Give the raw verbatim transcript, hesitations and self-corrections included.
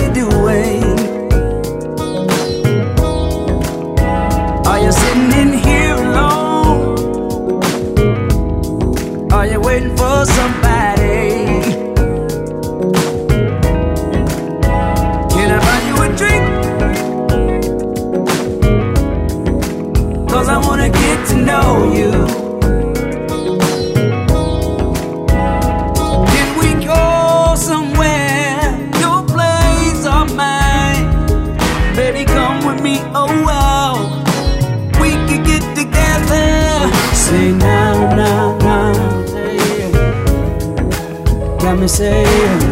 you doing? Are you sitting in here alone? Are you waiting for somebody? Can I buy you a drink? 'Cause I wanna get to know you. Can we go somewhere? Your place or mine? Baby, come with me, oh wow. We could get together. Say now, now, now. Got me saying